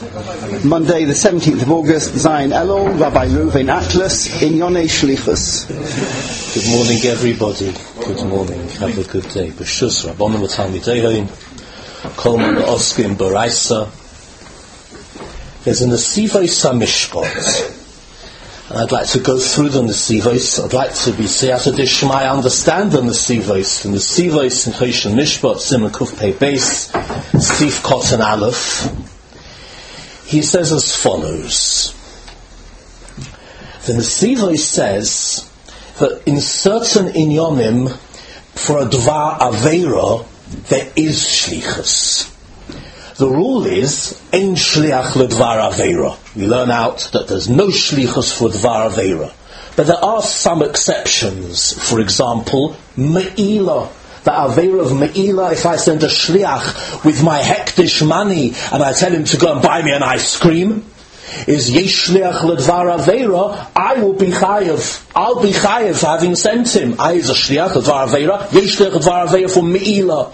Monday the 17th of August, Zion Elul, Rabbi Reuven Atlas, in Yonei Shlichus. Good morning everybody, good morning, have a good day. B'shus Rabbanim V'Talmidei Kol Man Oskim B'Raisa. There's a Nesivos HaMishpat, and I'd like to go through the Nesivos. I'd like to be Siyata Dishmai, understand the Nesivos. The Nesivos in Choshen Mishpat, Siman Kuf Pei Beis, Sif Kotan Aleph. He says as follows. The Nesivos says that in certain inyonim, for a Dvar Aveira, there is Shlichus. The rule is, Ein Shliach LeDvar Aveira. We learn out that there's no Shlichus for Dvar Aveira. But there are some exceptions. For example, Me'ila. The Aveira of Me'ila, if I send a Shliach with my hektish money and I tell him to go and buy me an ice cream, is Yesh Shliach LeDvar Aveira, I will be Chayev. I'll be Chayev for having sent him. I is a Shliach LeDvar Aveira, Yesh Shliach LeDvar Aveira for Me'ila.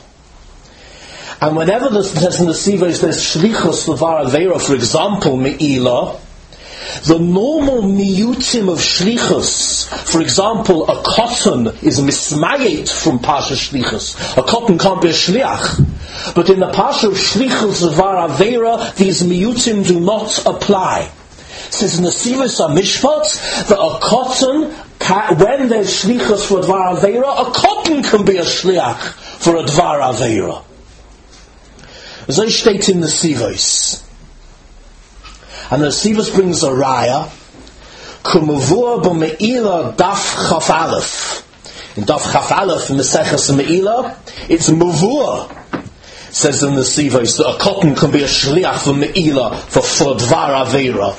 And whenever there's Nesivos, there's Shlichus LeDvar Aveira, for example, Me'ila, the normal miyutim of shlichus, for example, a cotton is mismayet from Pasha Shlichus. A cotton can't be a shliach. But in the Pasha of Shlichus Dvar Aveira, these miyutim do not apply. It says in the Nesivos HaMishpat that a cotton, when there's Shlichus for Dvar Aveira, a cotton can be a shliach for a Dvar Aveira. As I state in the Nesivos. And the Nesivos brings a raya, Kumavur b'Me'ila daf chaf aleph. In daf chaf aleph in Meseches Me'ila, it's Mavur. Says in the Nesivos that a cotton can be a shliach for Me'ila for Dvar Aveira.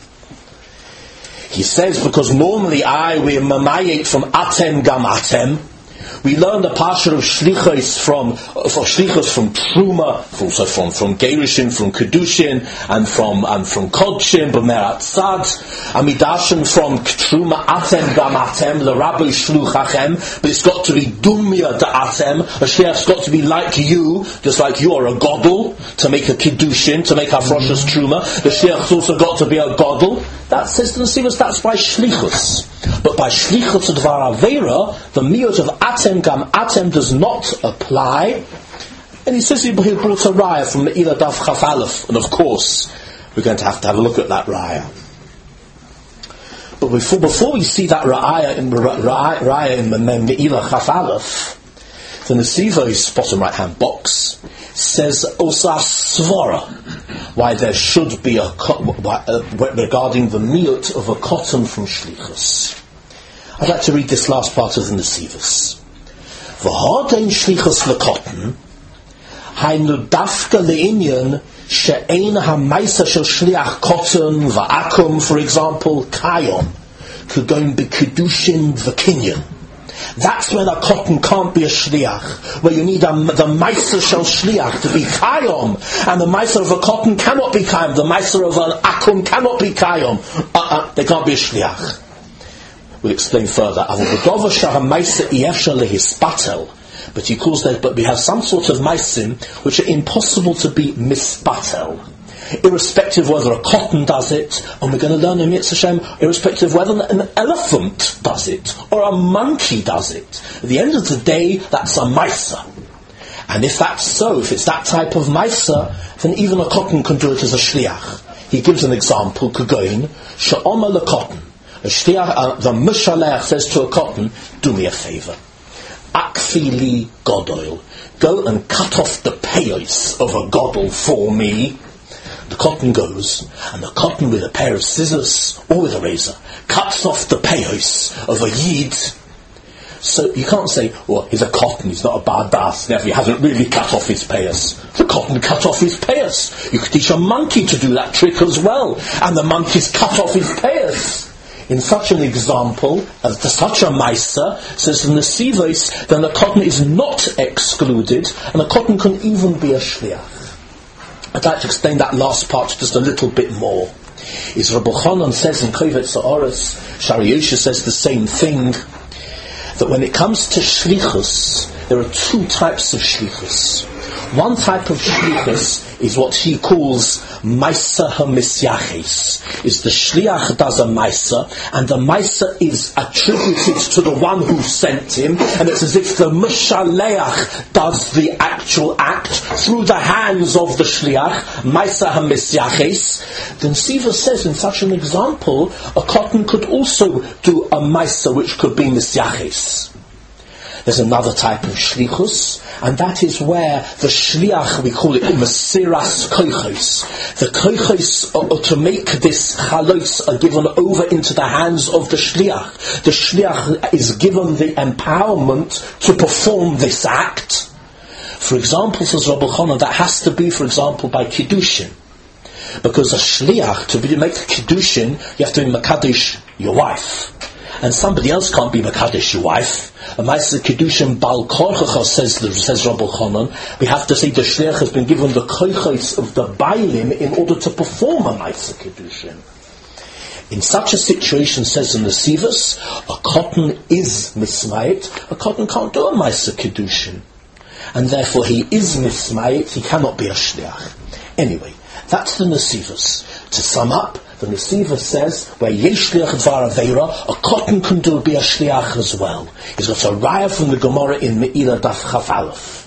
He says because normally we're mamayet from Atem Gam Atem. We learn the Pasha of Shlichos from Truma, also from Gerushin, from Kedushin, and from Kodshin, B'merat Sad, and Midashin from Truma Atem Gam Atem, the Rabbi Shluchachem, but it's got to be Dumya da Atem, a Shliach's got to be like you, just like you are a Godel, to make a Kedushin, to make Hafroshas Truma, the Shliach's also got to be a Godel. That says to the Nesivos, that's by Shlichus. But by Shlichus Dvar Aveira, the miyut of Atem Gam Atem does not apply. And he says he brought a raya from Me'ila Daf Chaf Aleph. And of course, we're going to have a look at that raya. But before we see that raya in Me'ila Chaf Aleph, the Nesivos, bottom right hand box, says also a svara, why there should be regarding the miyut of a cotton from Shlichus. I'd like to read this last part of the Nesivos. V'hodein Shlichus lekotten, hainu dafka le'inyan she'ein ha'maisa shel shliach cotton va'akum, for example, kayom, kugon b'kedushin v'kinyan. That's when a cotton can't be a shliach, where you need the meiser shel shliach to be kayom, and the meiser of a cotton cannot be kayom. The meiser of an akum cannot be kayom. They can't be a shliach. We'll explain further. But he calls that. But we have some sort of meisim which are impossible to be mispatel, irrespective of whether a cotton does it, and we're going to learn in Mitzvah Shem, irrespective of whether an elephant does it or a monkey does it. At the end of the day, that's a meiser. And if that's so, if it's that type of meiser, then even a cotton can do it as a shliach. He gives an example, Kugoin, she'oma le-cotton. The Mishalech says to a cotton, do me a favor. Akfili godoil. Go and cut off the payos of a godel for me. The cotton goes, and the cotton with a pair of scissors or with a razor cuts off the payos of a yid. So you can't say, well, he's a cotton, he's not a bardas, therefore he hasn't really cut off his payos. The cotton cut off his payos. You could teach a monkey to do that trick as well, and the monkey's cut off his payos. In such an example, as to such a meiser, says in the Nesivos, then the cotton is not excluded, and the cotton can even be a shliach. I'd like to explain that last part just a little bit more. Is Rabbi Chanan says in Kovetz Haaretz, Shari Yosha says the same thing, that when it comes to shlichus, there are two types of shlichus. One type of shlichus is what he calls Maisa HaMisyaches, is the Shliach does a Maisa, and the Maisa is attributed to the one who sent him, and it's as if the Mishaleach does the actual act through the hands of the Shliach, Maisa HaMisyaches. Then Siva says in such an example, a cotton could also do a Maisa which could be Misyaches. There's another type of shlichus, and that is where the shliach, we call it mesiras koichos. The koichos to make this chalos are given over into the hands of the shliach. The shliach is given the empowerment to perform this act. For example, says Rabbi Chanan, that has to be, for example, by kiddushin. Because a shliach, to make kiddushin, you have to be makadosh your wife. And somebody else can't be makadosh your wife. A Ma'aser Kiddushin Bal Korchacha says Rabbi Chanan, we have to say the shliach has been given the koichos of the bailim in order to perform a Ma'aser Kiddushin. In such a situation, says in the Sivas, a cotton is mismayit, a cotton can't do a Ma'aser Kiddushin. And therefore he is mismayit, he cannot be a shliach. Anyway, that's the Nesivas. To sum up, the Nesiva says, where yesh shliach dvar aveira, a cotton can be a shliach as well. He's got a raya from the Gemara in Me'ilah Daf Chaf Aleph.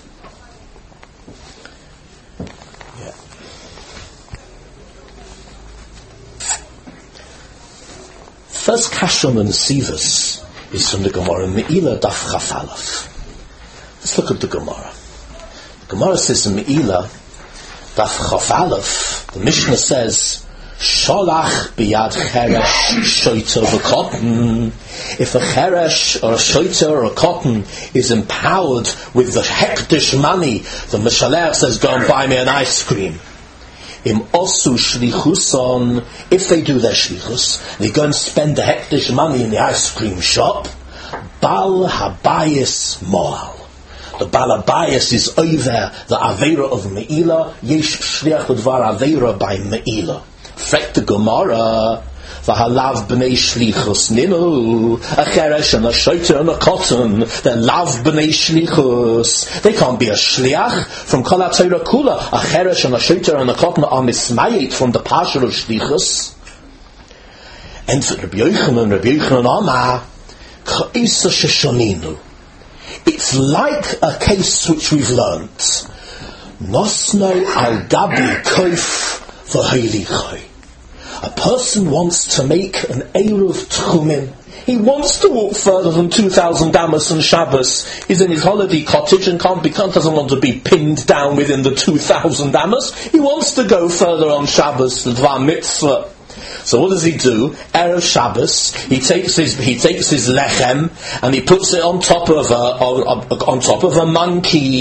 First kasha on the Nesivas is from the Gemara in Me'ilah Daf Chaf Aleph. Let's look at the Gemara. The Gemara says in Me'ilah Daf Chaf Aleph, the Mishnah says, Sholach biyad cheresh shoiter v'cotton. If a cheresh or a shoiter or a cotton is empowered with the hektish money, the Mishalech says, go and buy me an ice cream. Im osu shlichuson, if they do their shlichus, they go and spend the hektish money in the ice cream shop. Bal habayis moal. The Bal Habayis is over the Aveira of Me'ilah. Yesh shliach l'dvar Aveira by Me'ilah. Frek the Gemara, v'halav b'nei shlichus ninu, a cheresh and a shoiter and a cotton, then lav b'nei shlichus. They can't be a shliach from kol ha'torah kula. A cheresh and a shoiter and a cotton are mismayit from the parsha of shlichus. And for Rabbi Yochanan Amar, ka'isa sheshoninu. It's like a case which we've learnt. Nosno al gabi koif v'hoilichoi. A person wants to make an Eruv Tchumen. He wants to walk further than 2,000 Amos on Shabbos. He's in his holiday cottage and doesn't want to be pinned down within the 2,000 Amos. He wants to go further on Shabbos, the Dvar Mitzvah. So what does he do? Erev Shabbos, he takes his lechem and he puts it on top of a monkey,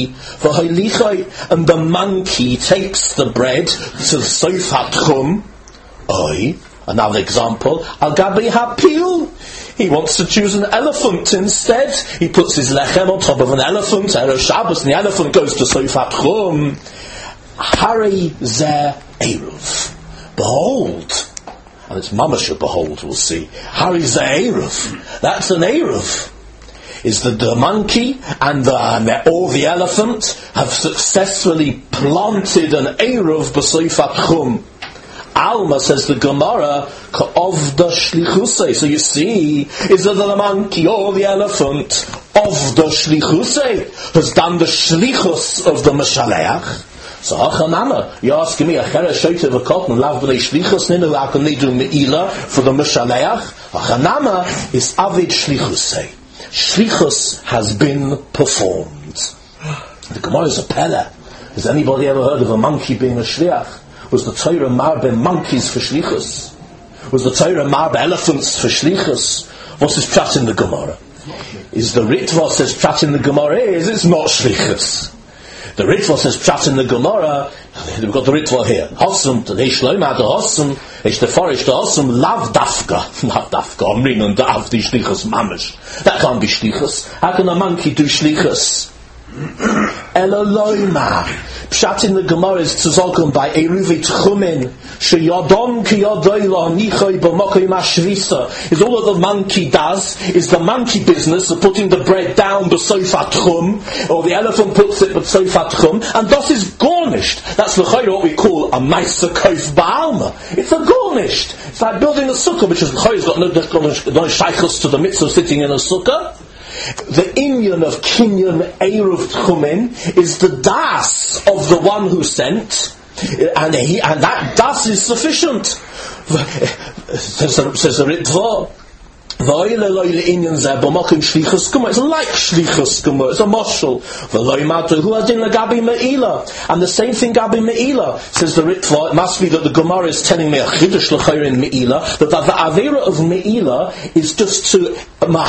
and the monkey takes the bread to Sof HaTchum. Another example, Al Gabi Hapil. He wants to choose an elephant instead. He puts his lechem on top of an elephant, Erev Shabbos, and the elephant goes to Sof HaTchum. Hari Zeh Eruv. Behold. And it's mamash behold, we'll see. Hari Zeh Eruv. That's an Eruv. Is that the monkey and or the elephant have successfully planted an Eruv b'Sof HaTchum. Alma, says the Gemara, of the shlichusei. So you see, is that the monkey or the elephant of the shlichusei has done the shlichus of the Mishaleach? So Hachanama, you're asking me, a cheresh shoiter of a cotton, lav b'nei shlichus ninu, how can they do Me'ilah for the Mishaleach? Hachanama is avid shlichusei. Shlichus has been performed. The Gemara is a pella. Has anybody ever heard of a monkey being a shliach? Was the Torah marbe monkeys for shlichus? Was the Torah marbe elephants for shlichus? What's this prat in the Gemara? Is the Ritva says prat in the Gemara is it's not shlichus. The Ritva says prat in the Gemara. We've got the Ritva here. Hossam, the Shloimah, the Hossam, the Forish, the Hossam, lav dafka. Amrin and dav the shlichus mamish. That can't be shlichus. How can a monkey do shlichus? Eloloima. Pshat in the Gemara is tzogum by Eruvi Tchumen. Sheyodon ki yodoilo nichoy b'mokoy mashrisa. Is all that the monkey does is the monkey business of putting the bread down b'sofa tchum, or the elephant puts it b'sofa tchum, and thus is garnished. That's what we call a meiser kof ba'alma. It's a garnished. It's like building a sukkah, which is got no shaykhus to the mitzvah of sitting in a sukkah. The inyan of kinyan eruv tchumen is the das of the one who sent, and that das is sufficient. Says the Ritva. It's like shlichus gumah. It's a moshel. And the same thing gabi me'ila. Says the Ritva. It must be that the Gemara is telling me a chidush l'chayr in me'ila, that the avera of me'ila is just to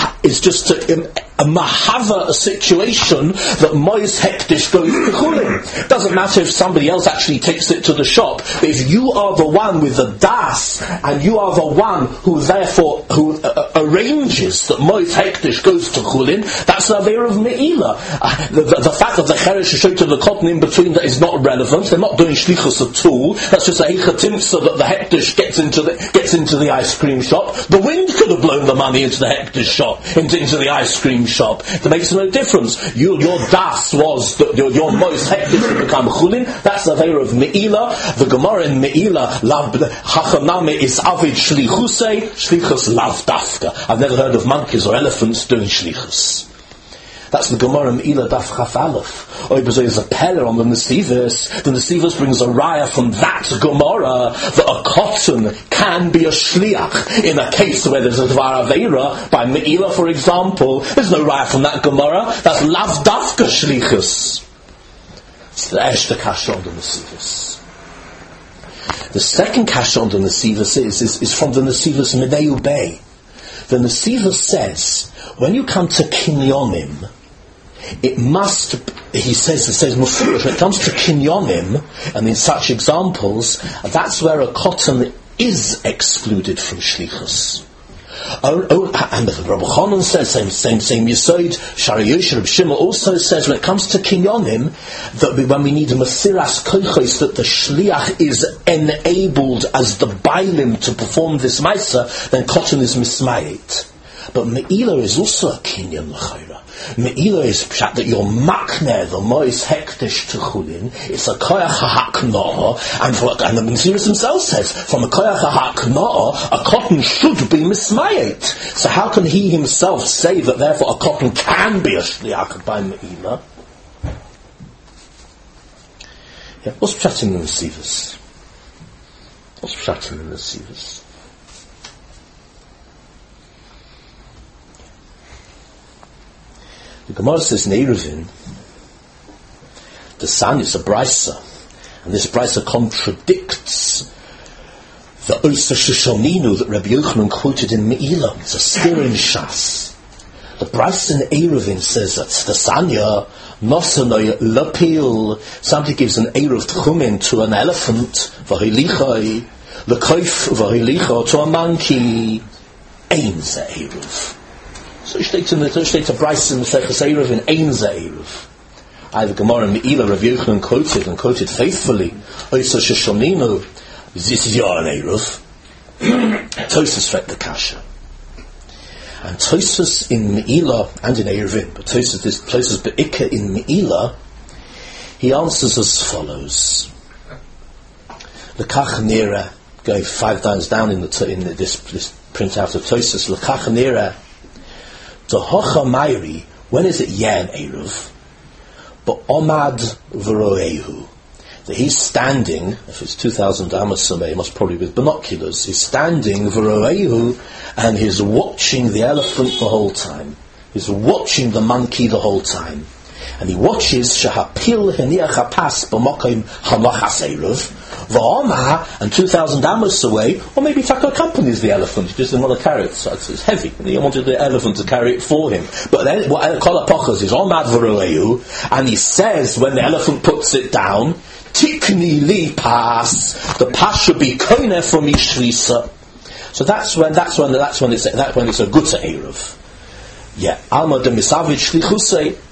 mahava a situation that mois hektish goes to chulin. Doesn't matter if somebody else actually takes it to the shop, but if you are the one with the das, and you are the one who therefore arranges that mois hektish goes to chulin, that's the avera of me'ila. The fact that the cheresh is showing to the cotton in between that is not relevant. They're not doing shlichus at all. That's just a hechatimsa that the hektish gets into the ice cream shop. The wind could have blown the money into the hektish shop, into the ice cream shop. It makes no difference. Your das was your most hektish to become chulin. That's the avera of me'ila. The Gemara in me'ila hachaname is avid shlichus lav dafka. I've never heard of monkeys or elephants doing shlichus. That's the Gemara Me'ila Daf Chaf Aleph. Or because there's a peller on the Nesivos. The Nesivos brings a raya from that Gemara that a cotton can be a shliach in a case where there's a Dvar Aveira by Me'ila, for example. There's no raya from that Gemara. That's Lav Dafka Shlichus. It's the Eshta Kasha on the Nesivos. The second Kasha on the Nesivos is from the Nesivos Medeu Bay. The Nesivos says, when you come to kinyonim, it must, he says mufurish, when it comes to kinyonim, and in such examples, that's where a cotton is excluded from shlichus. And Rabbi Chanan says, same Yesod, Shari Yosher, Rabbi Shimon also says, when it comes to kinyonim, that when we need a masiras koichos, that the shliach is enabled as the bailim to perform this maisa, then cotton is mismayit. But Me'ila is also a kinyan l'chayra. Me'ila is pshat that your makneh, the mois hektish to chulin, it's a koyach ha'akna'ah, and the Mesiris himself says, from a koyach ha'akna'ah, a cotton should be mismayet. So how can he himself say that therefore a cotton can be a shliach by Me'ila? Yeah, what's pshat in the Mesiris? What's pshat in the Mesiris? The Gemara says in Eruvin, the San is a brisa, and this brisa contradicts the Osa Shoshoninu that Rabbi Yochanan quoted in Me'ila. It's a stir in Shas. The brisa in Eruvin says that the Sanya Nosanoi Lapil, somebody gives an Eruv Tchumen to an elephant, Vahilichai, Lekoif Vahilicha to a monkey, Ein Ze Eruv. So steht a Bryce in the Seches Eruv in Ein Ze Eruv. I have a Gemara in Me'ila, Rav Yochanan quoted faithfully, Oisa Shoshoninu, this is your Eruv. Tosfos read the Kasha. And Tosfos in Me'ila and in Eruvin, but Tosfos Be'ikah in Me'ila, he answers as follows. L'kach nira, go 5 lines down in this printout of Tosfos, L'kach nira, to hocha mayri, when is it yan eruv? But omad v'roehu, that he's standing, if it's 2,000 amas he must probably with binoculars, he's standing v'roehu, and he's watching the elephant the whole time. He's watching the monkey the whole time. And he watches shahapil heniach hapas b'mokim hamachas eruv, v'oma, and 2,000 amos away, or maybe Taka accompanies the elephant, he just didn't want to carry it, so it's heavy, and he wanted the elephant to carry it for him. But then, what Kol HaPochos is omad v'roehu, and he says, when the elephant puts it down, tikni li pas, the pas should be koineh for me shrisa. So that's when it's a good eruv. Yeah, alma de misavit shlichusei.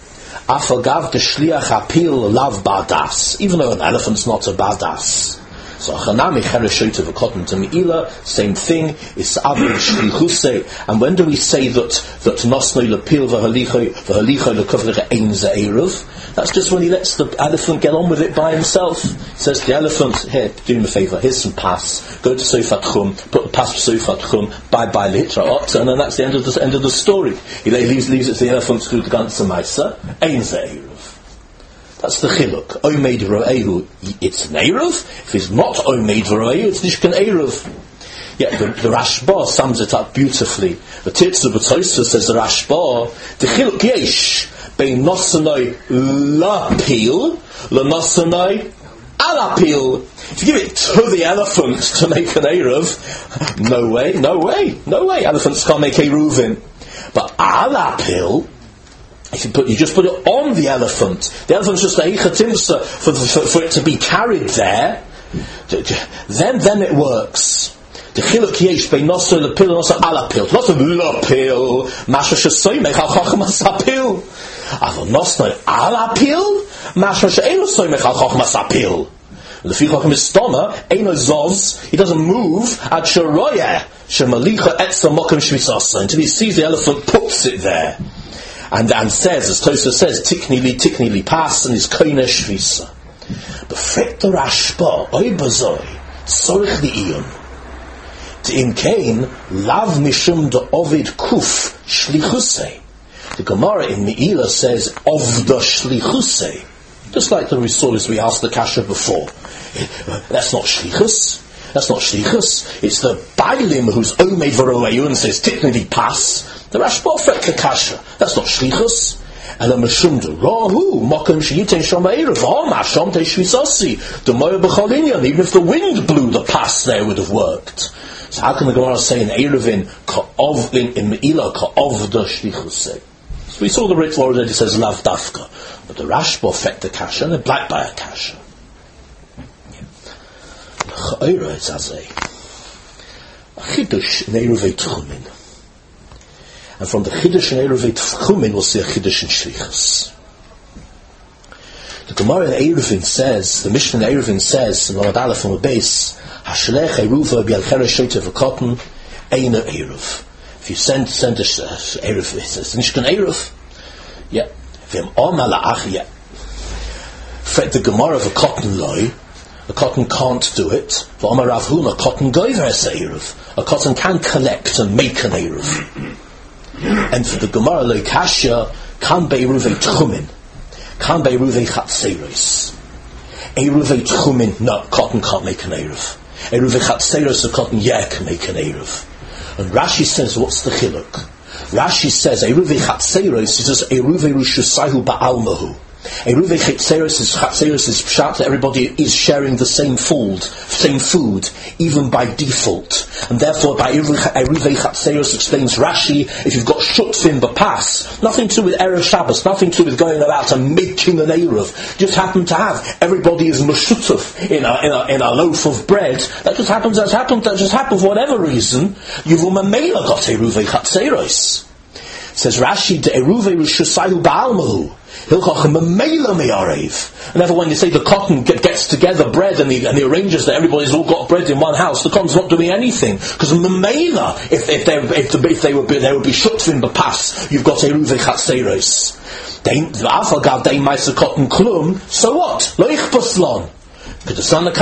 Afagav the shliach apil lav badas. Even though an elephant's not a badas. So Chanami Chereshote of a cotton to Meila, same thing, is Avil Shlichuse. And when do we say that Nosnoi Lepil v'Halichoi Lekuvlich Ein Ze'eruv? That's just when he lets the elephant get on with it by himself. He says to the elephant, here, do me a favour, here's some pass, go to Sofat Chum, put the pass for Sofat Chum, bye Litraot, and then that's the end of the story. He leaves it to the elephant to do the ganze Maisa, Ein Ze'eruv. That's the chiluk. Omeid v'ro'ehu, it's an eruv. If it's not omeid v'ro'ehu, it's nishkan eruv. Yeah, the Rashba sums it up beautifully. The Titzah B'Tosa says the Rashba, the chiluk yesh, bein nosanoi lapil, l'nosanoi alapil. If you give it to the elephant to make an eruv, no way. Elephants can't make eruvin. But alapil, you just put it on the elephant. The elephant's just a eichatimsa for it to be carried there. Then it works. The chiluk yesh bein noso lepil and noso alapil. Not a lapil. Masha shesoymech al chacham asapil. Avon noso alapil. Masha she'eno soymech al chacham asapil. The fichacham is stoma. Eino zos. He doesn't move. Ad sheroyeh shemalicha etza mokem shvisasa. Until he sees the elephant puts it there. And says, as Tosa says, tikni li pass, and is koine shvisa. But fret the Rashba, oi bazoi, tzorich di iyun. T'im kain, lav mishum de ovid kuf shlichusei. The Gemara in Meila says, of the shlichusei. Just like the Risolis we asked the Kasha before. That's not shlichus. It's the Bailim who's omeid v'ro'ehu and says, tikni li pass. The Rashba fret the Kasha. That's not shlichus. And the Meshum de Rahu, Mokum Shiyiten Shomeirav, Mashom Te Shvisasi, the Moya B'Cholinyan, even if the wind blew the pass there would have worked. So how can the Gemara say in Eruvin, Ka'ov, in Meila, Ka'ov the Shlichusei? So we saw the Ritva already says Lav Dafka. But the Rashba fret the Kasha, and the Black by a Kasha. Cha'ira, it's Azay. Chidush Neiruvei Tchumin. And from the Chiddush in Eruvei Tchumin we'll see a Chiddush in Shlichus. The Gemara in Eruvin says, the Mishnah in Eruvin says, in Lamed Aleph on the base, Hashlech Eruva B'Yal Cheresh Shote V'Kotten Eina Eruv. If you send a Eruv, it's Nishkan Eruv. Yeah. V'Yam Oma La'ach, yeah. The Gemara of a cotton loy, a cotton can't do it. V'Oma Rav Huna, a cotton goyver es Eruv. A cotton can collect and make an Eruv. And for the Gemara Loikashya, kan be'eruvei tchumin, kan be'eruvei chatzeros. Eruvei tchumin, no, cotton can't make an eruv. Eruvei chatzeros, the cotton, can make an eruv. And Rashi says, what's the chiluk? Rashi says, eruvei chatzeros is just eruvei rushusahu ba'almahu. Eruvei chatzeros is pshat that everybody is sharing the same food, even by default. And therefore, by Eruvei chatzeros explains Rashi, if you've got shutfin b'pas, nothing to do with Erev Shabbos, nothing to do with going about and making an Eruv. Just happen to have, everybody is meshutuf in a loaf of bread. That just happened for whatever reason. You've umamela got Eruvei chatzeros. Says Rashi, the Eruvei rushusayu ba'almahu. And therefore when you say the cotton gets together bread and he arranges that everybody's all got bread in one house, the cotton's not doing anything. Because Mamela, if they would be shutfin b'pas, you've got Eruvei chatzeros. Cotton klum, so what? Lo ichpaslon. If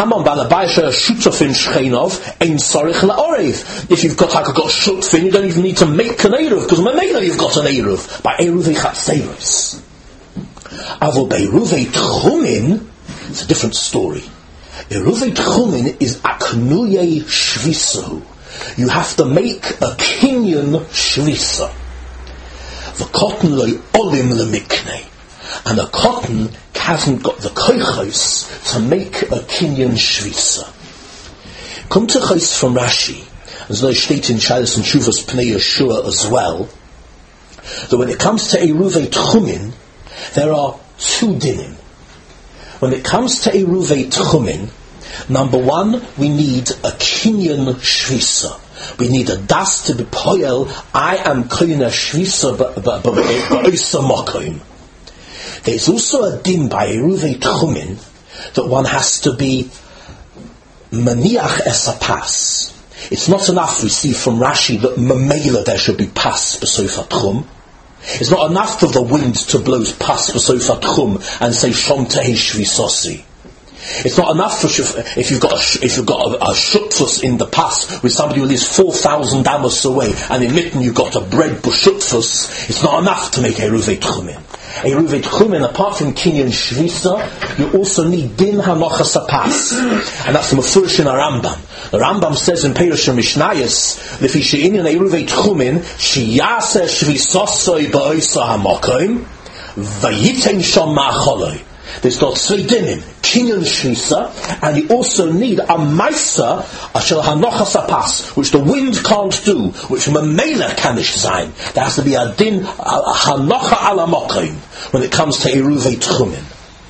you've got shutfin, you don't even need to make an eruv, because Mamela you've got an eruv by Eruvei chatzeros. Avo be'eruvei tchumin, it's a different story. Eruvei tchumin is aknuye shvisahu. You have to make a kinyan shvisa. The cotton loy olim lemikne, and the cotton hasn't got the koichos to make a kinyan shvisa. Come to chos from Rashi, as though state in Shalos and Shuvas Pnei Yeshua as well, that when it comes to eruvei tchumin, there are two dinim. When it comes to Eruvei Tchumin, number one, we need a kinyan shvisa. We need a das to be poyel, I am koyna shvisa ba'oisa mokoim. There's also a din by Eruvei Tchumin that one has to be maniach es pas. It's not enough, we see from Rashi, that mamela there should be pas b'sofa tchum. It's not enough for the wind to blow pas b'sofa tchum and say shom tehei shvisosi. It's not enough for if you've got a shutfus in the pass with somebody who lives 4,000 amos away, and in Mitten you've got a bread b'shutfus. It's not enough to make Eruvei Tchumin. Eruvei Tchumin, apart from Kinyan Shvisa, you also need Din Hanochas HaPas, and that's the Mefurish in a Rambam. The Rambam says in Perush Mishnayos, Lefi she'inyan Eruvei Tchumin, sheyaseh shvisosoi ba'oisa hamokoim, vayiten shom ma'acholoi. There's got three dinim, Kinyan Shvisa, and you also need a Maisa, Ashel Hanochas HaPas, which the wind can't do, which Mamela Kanish Zayin. There has to be a din, a Hanocha ala Mokim, when it comes to Eruvei Tchumin.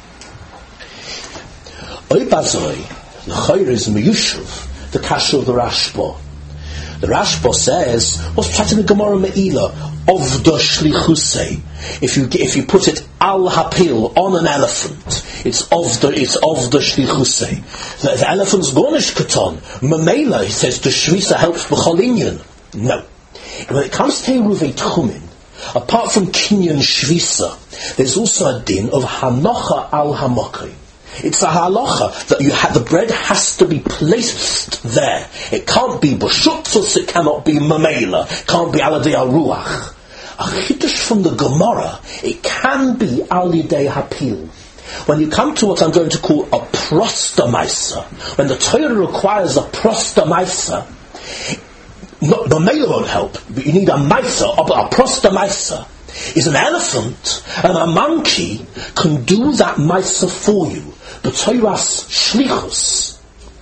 Oy Bazoi, the Chayr is Meyushuv, the Kasha of the Rashba. The Rashba says, what's pshat in the Gemara Me'ila? Of the Shlichusei. If you put it al hapil on an elephant, it's of the Shlichusei. The elephant's gornish katon. Mamela, he says, the Shvisa helps b'cholinyan. No. When it comes to Eruvei Tchumin, apart from Kinyan Shvisa, there's also a din of Hanocha al Hamokai. It's a halacha that the bread has to be placed there. It can't be b'shutzus, it cannot be mamela, it can't be al yedei ruach. A chiddush from the Gemara, it can be al yedei hapil. When you come to what I'm going to call a prostamaisa, when the Torah requires a prostamaisa, mamela won't help, but you need a maisa, a prostamaisa. Is an elephant and a monkey can do that maisa for you. But Torah's shlichus.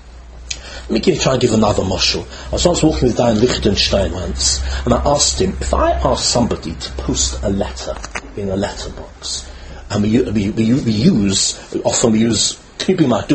Let me try and give another mashal. I was once walking with Dayan Lichtenstein once, and I asked him, if I asked somebody to post a letter in a letterbox, and we use, can you be my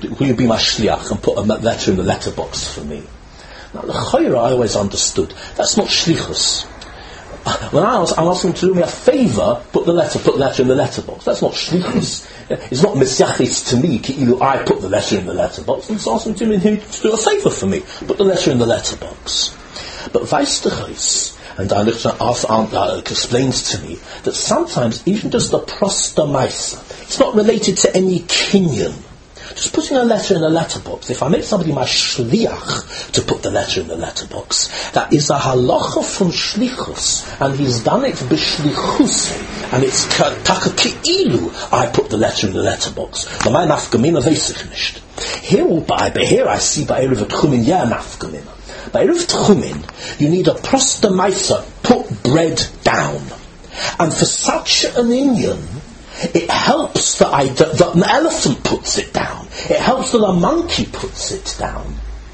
shliach and put a letter in the letterbox for me? Now the chayra I always understood, that's not shlichus. When I'm asking him to do me a favour, put the letter in the letterbox. That's not shlichus. It's not misyachis to me, ki'ilu I put the letter in the letterbox. I'm asking him to do a favour for me. Put the letter in the letterbox. But Weisterchais, and Lichtenstein explains to me that sometimes even just the prostamaisa, it's not related to any kinyan. Just putting a letter in a letterbox, if I make somebody my shliach to put the letter in the letterbox, that is a halacha from shlichus, and he's done it b'shlichus, and it's taka ki'ilu I put the letter in the letterbox. But my nafkamina veisich nicht. Here I see by Erev Tchumin nafkamina. By Erev Tchumin, you need a prostamaisa, put bread down. And for such an inyan, it helps that an elephant puts it down. It helps that a monkey puts it down.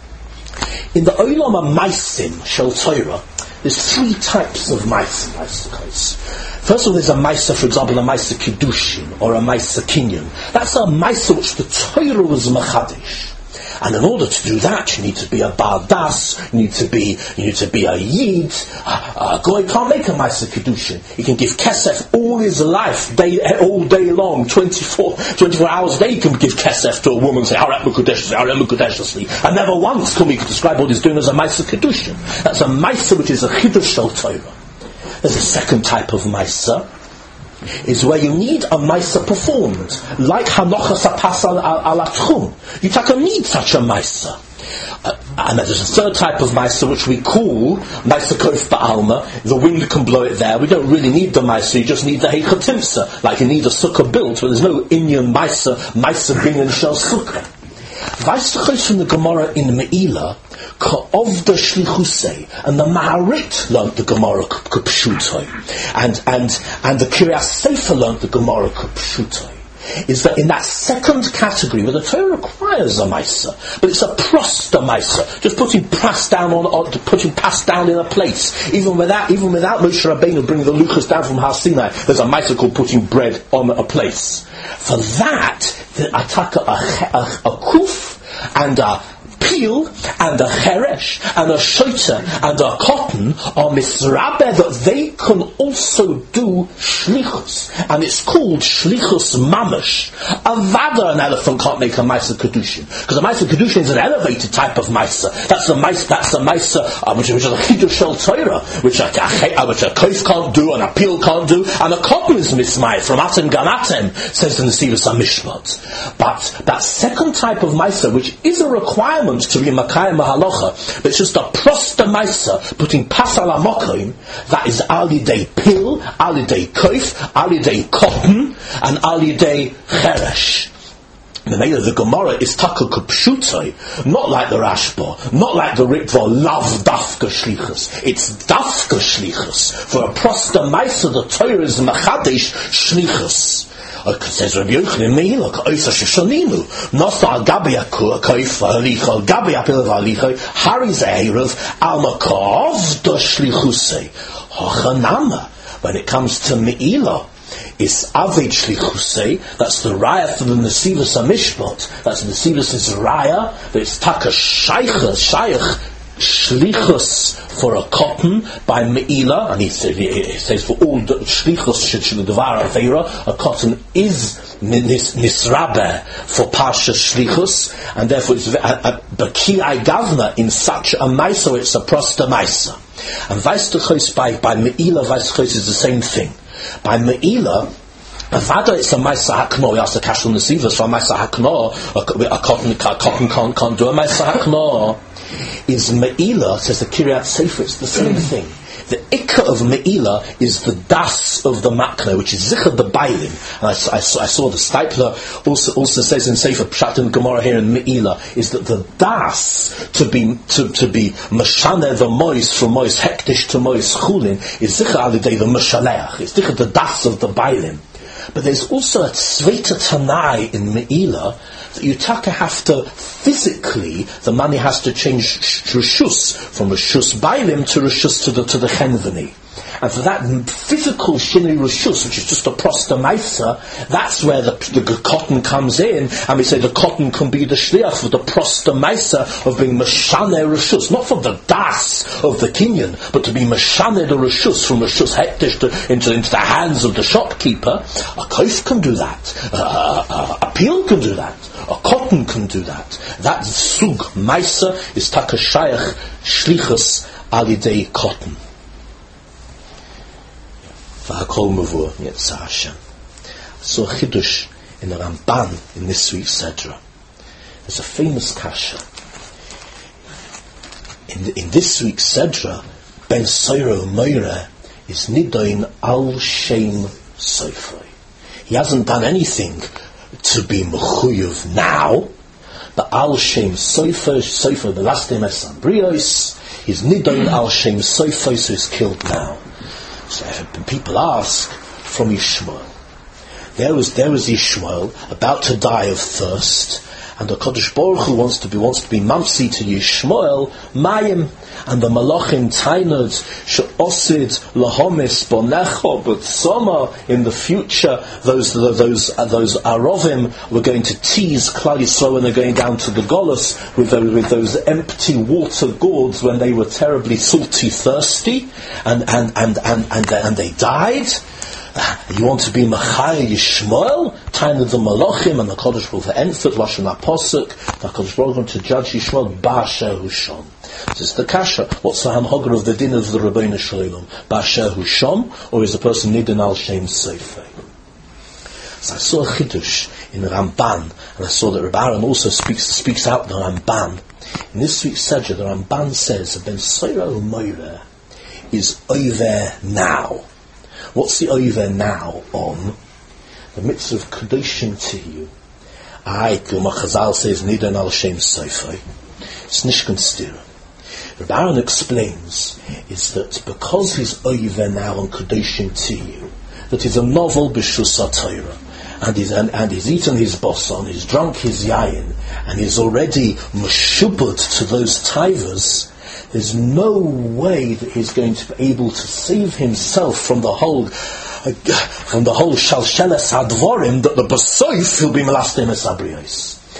In the Olam HaMaisim Shel Torah, there's three types of Maisim, I suppose. First of all, there's a Maisa, for example, a Maisa Kiddushin or a Maisa Kinyan. That's a Maisa which the Torah was Machadish. And in order to do that, you need to be a Bardas, you need to be a Yid. A Goy can't make a Maisa Kiddushin. He can give Kesef all his life, all day long, 24 hours a day, he can give Kesef to a woman and say, Harem Mekudeshli. And never once can we describe what he's doing as a Maisa Kiddushin. That's a Maisa which is a Chiddush Shel Torah. There's a second type of Maisa, is where you need a Maisa performed, like Hanochas HaPas al Tchum. You don't need such a Maisa. And there's a third type of Maisa which we call Maisa Kof Ba'alma. The wind can blow it there. We don't really need the Maisa, you just need the Heichatimsa. Like you need a sukkah built, but there's no Inyan Maisa Binyan Shel Sukkah. Weisterchos from the Gemara in Me'ila, Ka'ov the Shlichusei, and the Maharit learnt the Gemara Kupshutoi, and the Kiryas Sefer learnt the Gemara Kupshutoi, is that in that second category where the Torah requires a Maisa, but it's a prosta Maisa, just putting pas down in a place, even without Moshe Rabbeinu bringing the Luchas down from Har Sinai, there's a Maisa called putting bread on a place. For that, the ataka a kuf and a peel and a cheresh and a shoita and a cotton are misrabe, that they can also do shlichus, and it's called shlichus mamash. Avada, an elephant can't make a Maisa Kedushin, because a Maisa Kedushin is an elevated type of Maisa. That's a Maisa which is a Chidush Shel Torah, which a koif can't do, and a peel can't do, and a cotton is mismai from Atem Ganatem, says the Nesivos HaMishpat. But that second type of Maisa, which is a requirement to be Makayim Mahalocha, but it's just a prosta Maisa, putting Pasal HaMokim, that is Alidei Pil, Alidei Koif, Alidei Cotton, and Alidei Cheresh. The Gemara is taka kupshutai, not like the Rashba, not like the Ritva, love dafka shlichus. It's dafka shlichus. For a prosta Maisa, the Torah is machadesh shlichus. Says Rabbi Yochanan Meila, Ka'oisa Sheshoninu, Nosa al Gabi Akua, Ka'oifa Alicha, al Gabi Apil Valicha, Hariz Erev, Al Makov, Doshlichusei, Hochanama. When it comes to Meila, it's Aved Shlichusei, that's the Raya for the Nesivos HaMishpat, that's the Nesivos' Raya, but it's Taka Shaykh, Shlichus for a cotton by Meila, and he says for all the Shlichus Shedvar Aveira, a cotton is Nisrabe for Pasha Shlichus, and therefore it's Baki Gavna in such a Maisa, it's a prosta Maisa. And Vaistachos by Meila, Vaistachos is the same thing. By Meila, Avada, it's a Maisa Hakno. We asked the Kashul Nesivos for a Maisa Hakno. A cotton can't do a Maisa Hakno. Is Meila, says the Kiryat Sefer, it's the same thing. The Ikka of Meila is the Das of the Makna, which is Zichar the Bailim. And I saw the Stipler also says in Sefer Pshat and Gemara here in Meila, is that the Das to be Mashane the Mois, from Mois Hektish to Mois Chulin, is Zichar Alidei the Mashaleach. It's Zichar the Das of the Bailim. But there's also a Tzveita Tanai in Meila that you have to physically, the money has to change Rishus from Rishus Bailim to Rishus to the Chenveni. And for that physical Shinri Rishus, which is just a prosta Maisa, that's where the cotton comes in, and we say the cotton can be the Shliach for the prosta Maisa of being Mashane Rishus, not from the Das of the Kinyan, but to be Mashane the Rishus, from Rishus Hektish into the hands of the shopkeeper. A koif can do that, a peel can do that, a cotton can do that. That Sug Maisa is Takashayach Shlichus Alidei Cotton. V'hakol mavur Yitzhak Hashem. I saw a chidush in the Ramban in this week's Sedra. There's a famous kasha. In this week's Sedra, Ben Soiro Moira is Nidoin Al Shem Sofrei. He hasn't done anything to be Mechuyuv now, but Al Shem Sofrei, the last name of Sambrios, is Nidoin Al Shem Sofrei, so he's killed now. So people ask from Yishmael. There was Ishmael about to die of thirst, and the Kodesh Baruch Hu wants to be mamsi to Yishmael Mayim, and the Malachim Tainod she'osid lahomis bonecho b'tzoma. In the future, those Arovim were going to tease Klal Yisrael when they're going down to the Golus with those empty water gourds when they were terribly salty, thirsty, and they died. You want to be Machai Yishmael, time of the Malachim, and the Kodesh Baruch Hu Enfet Lashon HaPosuk, the Kodesh Baruch Hu to judge Yishmael Ba'asher Husham. This is the kasha. What's the Hanhogar of the din of the Rabbeinu Shalom? Ba'asher Husham, or is the person Nidin Al Shem Seifei? So I saw a chidush in the Ramban, and I saw that Rabbi Aaron also speaks out the Ramban. In this week's Sedra, the Ramban says that Ben Soiro Moira is over now. What's the over now on? The mitzvah of Kedoshim to you. Kuma Chazal says, Nidan al Shem Seifei. It's Nishkan Stira. Rabbi Aaron explains is that because he's over now on Kedoshim to you, that he's a novel B'Shus HaTorah, and he's eaten his boson, he's drunk his yayin, and he's already meshubad to those tivers. There's no way that he's going to be able to save himself from the whole shalsheles hadvorim that the basoif will be melastem esabrios.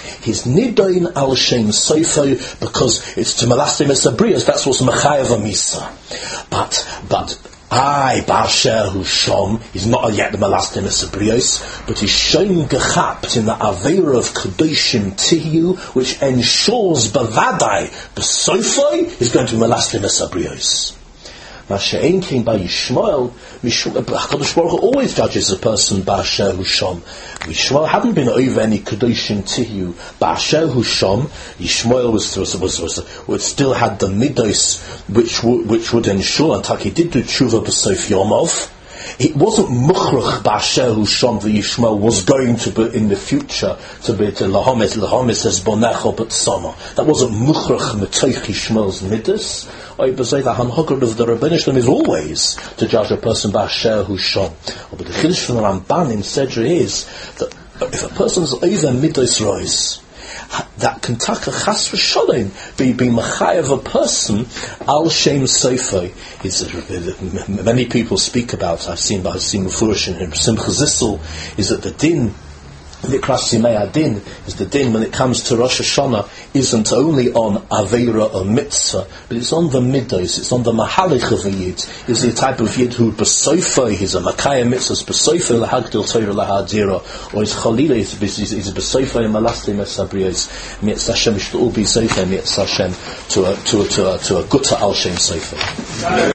He's nidoin al shem soifo because it's to melastim es abrios. That's what's mechayev a misa. But Barsher who's shom, he's not yet the melastim es abrios, but he's shown gechapt in the avera of kedoshim tihu, which ensures bavadai b'soifo is going to be melastim es abrios. Masha'en came by Yishmael. HaKadosh Baruch Hu always judges a person Ba'asher Husham. Yishmael hadn't been over any Kedoshim Tihu. Ba'asher Husham, Yishmael was still had the midos which would ensure, and he did do tshuva b'sof Yomov. It wasn't Mukhrach Ba'asher Husham that Yishmael was going to be in the future to be to Lahomet as Bonecho but Sama. That wasn't Mukhrach Metoich Yishmael's midos. I would say the hanhagard of the Rebbeinu Shalom is always to judge a person Ba'asher Husham. But the Chiddush from the Ramban in Sedra is that if a person is over midos rois, that can taka chas v'sholem be machayev a person al shem soifo. Many people speak about. I've seen Mufurish in Simcha Zissel is that the din. Mikras Simei Adin is the din when it comes to Rosh Hashanah isn't only on Aveira or Mitzvah, but it's on the Midos, it's on the Mahalich of a Yid. Is the type of Yid who Besoifo, he's a Makaya Mitzvah, Besoifo Lahagdil Torah Lahadira, or is Chalila, he's a Besoifo in Malastim Esabrios, Mietz Hashem, Sh'ul Besoifo, Mietz Hashem, to a Gutta Al Shem Soifo.